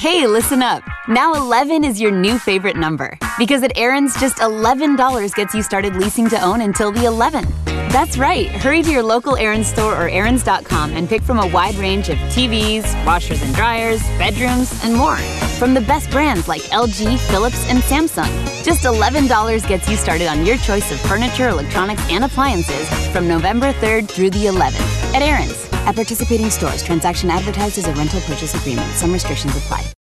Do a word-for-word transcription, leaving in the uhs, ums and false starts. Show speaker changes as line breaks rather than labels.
Hey, listen up. Now eleven is your new favorite number. Because at Aaron's, just eleven dollars gets you started leasing to own until the eleventh. That's right. Hurry to your local Aaron's store or aarons dot com and pick from a wide range of T Vs, washers and dryers, bedrooms, and more. From the best brands like L G, Philips, and Samsung. Just eleven dollars gets you started on your choice of furniture, electronics, and appliances from November third through the eleventh at Aaron's. At participating stores, transaction advertised as a rental purchase agreement. Some restrictions apply.